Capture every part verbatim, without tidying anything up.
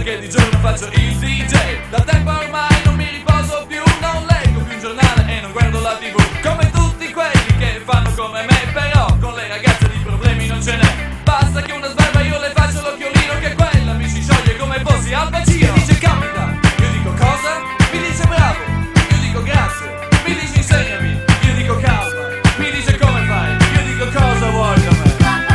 che di giorno faccio il D J. Da tempo ormai non mi riposo più, non leggo più un giornale e non guardo la tivù, come tutti quelli che fanno come me. Però con le ragazze di problemi non ce n'è, basta che una sbarba io le faccio l'occhiolino, che quella mi si scioglie come fossi Al Pacino. Mi dice capita, io dico cosa? Mi dice bravo, io dico grazie. Mi dice insegnami, io dico calma. Mi dice come fai, io dico cosa vuoi da me.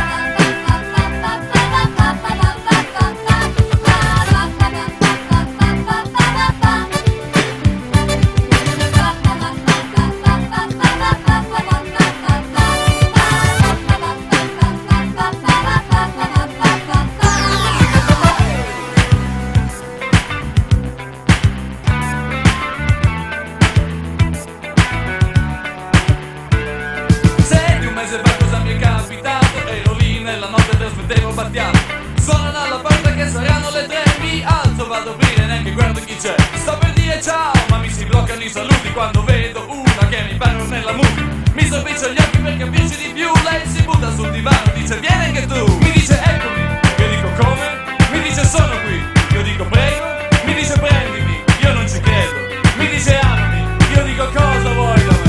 Se fa cosa mi è capitato, ero lì nella notte, trasmettevo Battiato. Suonano alla porta che saranno le tre, mi alzo, vado a aprire, neanche guardo chi c'è. Sto per dire ciao, ma mi si bloccano i saluti quando vedo una che mi parla nella movie. Mi sorbiccio gli occhi per capirci di più, lei si butta sul divano, dice vieni anche tu. Mi dice eccomi, io dico come? Mi dice sono qui, io dico prego. Mi dice prendimi, io non ci credo. Mi dice amami, io dico cosa vuoi da me.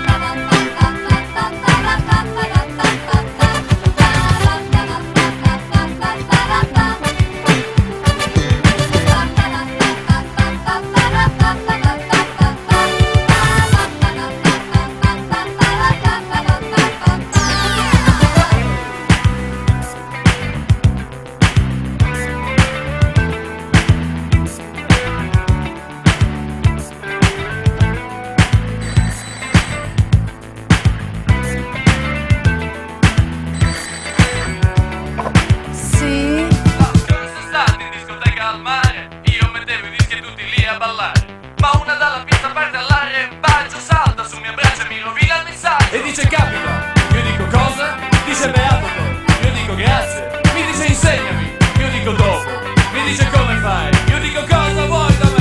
Ma una dalla pista parte all'arrembaggio, salta su mia braccia e mi rovina il messaggio. E dice capita, io dico cosa? Dice beato te, io dico grazie. Mi dice insegnami, io dico dopo. Mi dice come fai, io dico cosa vuoi da me.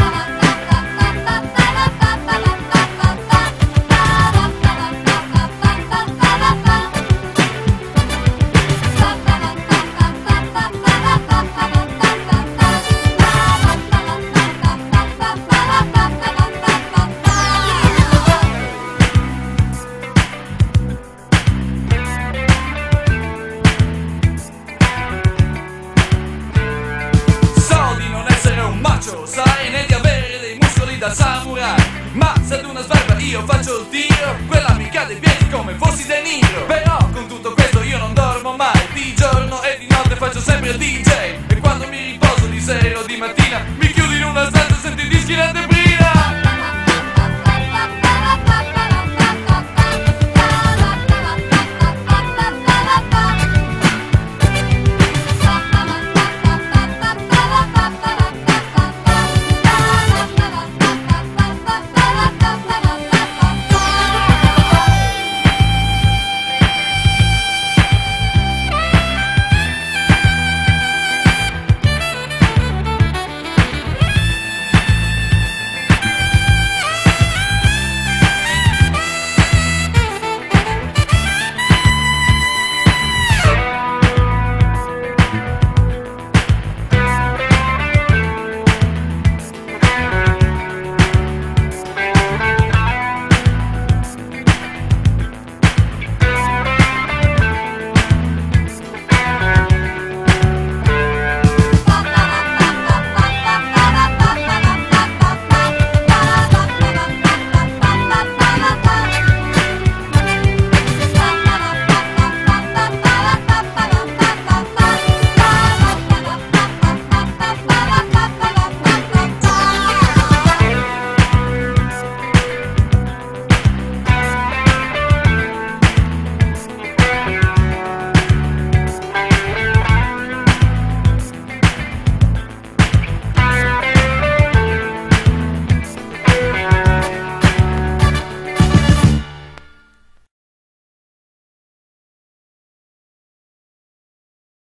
Sai, né di avere dei muscoli da samurai, ma se ad una sbarba io faccio il tiro, quella mi cade ai piedi come fossi De Niro. Però con tutto questo io non dormo mai.